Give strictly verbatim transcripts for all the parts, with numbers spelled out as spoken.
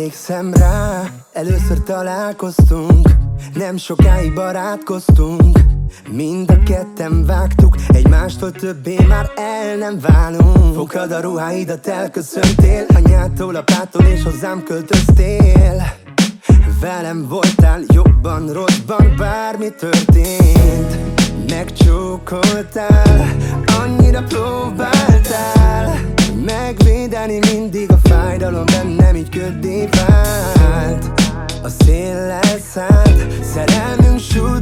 Emlékszem rá, először találkoztunk, nem sokáig barátkoztunk. Mind a ketten vágtuk, egymástól többé már el nem válunk. Fogtad a ruháidat, elköszöntél, anyától, apától és hozzám költöztél. Velem voltál jobban, rosszban, bármi történt. Megcsókoltál, annyira próbáltál megvédeni, mindig a fájdalom bennem így köddé vált. A széllel szállt, szerelmünk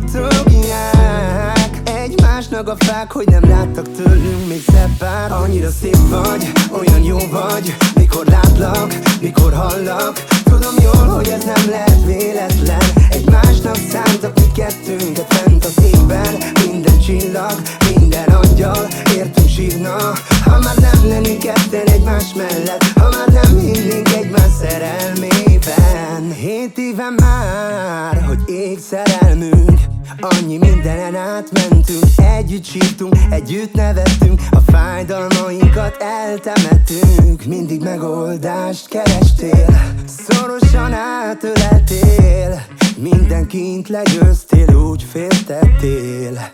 suttogják egymásnak a fák, hogy nem láttak tőlünk még szebb pár. Annyira szép vagy, olyan jó vagy, mikor látlak, mikor hallak. Tudom jól, hogy ez nem lehet véletlen, egymásnak szántak mi kettőnket fent az égben. Minden csillag, minden angyal értünk sírna, ha már nem lennénk ketten egymás mellett, ha már nem hinnénk egymás szerelmében. Hét éve már, hogy ég szerelmünk, annyi mindenen átmentünk. Együtt sírtunk, együtt nevettünk, a fájdalmainkat eltemettünk. Mindig megoldást kerestél, szorosan átöleltél, mindenkint legyőztél, úgy féltettél.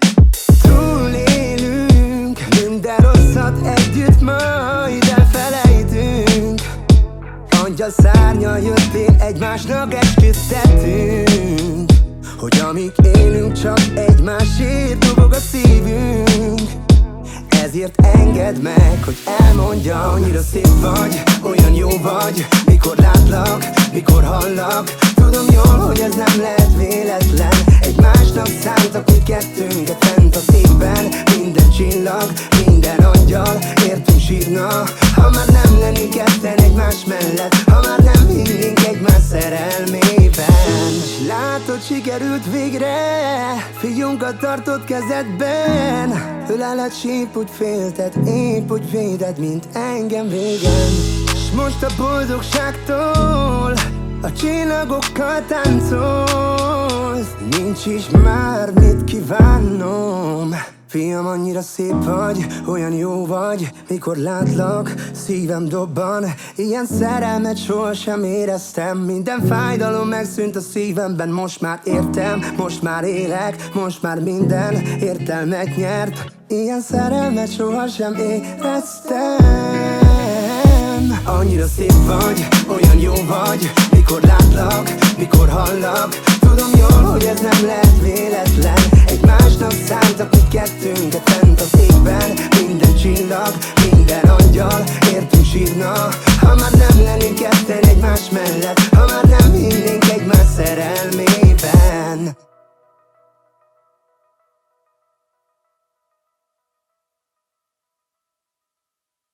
Túlélünk minden rosszat együtt, majd elfelejtünk. Angyal szárnyal jöttél, egymásnak esküdtettünk, hogy amíg élünk, csak egymásért dobog a szívünk. Ezért engedd meg, hogy elmondja, annyira szép vagy, olyan jó vagy, mikor látlak, mikor hallak. Tudom jól, hogy ez nem lehet véletlen, egymásnak szántak mi kettőnket fent az égben. Minden csillag, minden angyal értünk sírna, ha már nem lennénk ketten egymás mellett, ha már nem hinnénk egymás szerelmében. S látod, sikerült végre, figyunkat tartott kezedben. Öleled síp, úgy félted, épp úgy véded, mint engem régen. S most a boldogságtól a csillagokkal táncolsz, nincs is már mit kívánnom. Fiam, annyira szép vagy, olyan jó vagy, mikor látlak, szívem dobban. Ilyen szerelmet sohasem éreztem, minden fájdalom megszűnt a szívemben. Most már értem, most már élek, most már minden értelmet nyert. Ilyen szerelmet sohasem éreztem. Annyira szép vagy, olyan jó vagy, mikor látlak, mikor hallak. Tudom jól, hogy ez nem lehet véletlen, egymásnak szántak mi kettőnket fent az égben. Minden csillag, minden angyal értünk sírna,